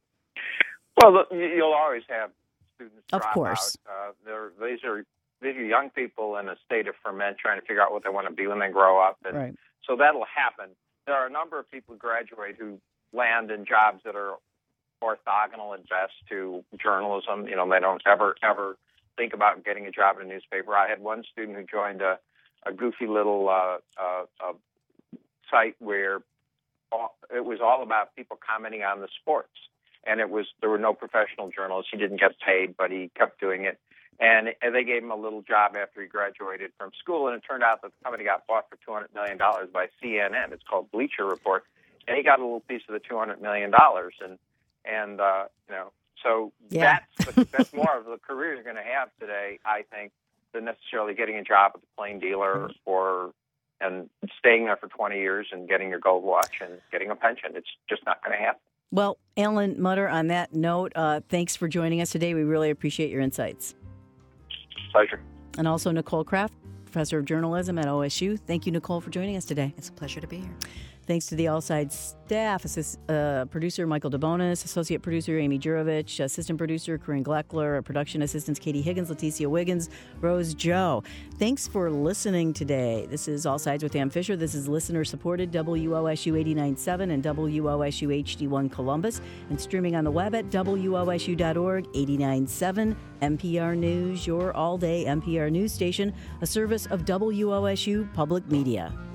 Well, look, you'll always have students of drop course. out. Uh, they're, these are these are young people in a state of ferment, trying to figure out what they want to be when they grow up, and right. so that'll happen. There are a number of people who graduate who land in jobs that are orthogonal at best to journalism. You know, they don't ever, ever think about getting a job in a newspaper. I had one student who joined a, a goofy little uh, uh, uh, site where all, it was all about people commenting on the sports. And it was there were no professional journalists. He didn't get paid, but he kept doing it. And, and they gave him a little job after he graduated from school. And it turned out that the company got bought for two hundred million dollars by C N N. It's called Bleacher Report. And he got a little piece of the two hundred million dollars. And And, uh, you know, so yeah. that's, the, that's more of the career you're going to have today, I think, than necessarily getting a job at the plain dealer or and staying there for twenty years and getting your gold watch and getting a pension. It's just not going to happen. Well, Alan Mutter, on that note, uh, thanks for joining us today. We really appreciate your insights. Pleasure. And also Nicole Kraft, professor of journalism at O S U. Thank you, Nicole, for joining us today. It's a pleasure to be here. Thanks to the All Sides staff, assist, uh, producer Michael DeBonis, associate producer Amy Jurovich, assistant producer Corinne Gleckler, production assistants Katie Higgins, Leticia Wiggins, Rose Joe. Thanks for listening today. This is All Sides with Ann Fisher. This is listener-supported W O S U eighty-nine point seven and W O S U H D one Columbus, and streaming on the web at W O S U dot org, eighty-nine point seven N P R News, your all-day N P R news station, a service of W O S U Public Media.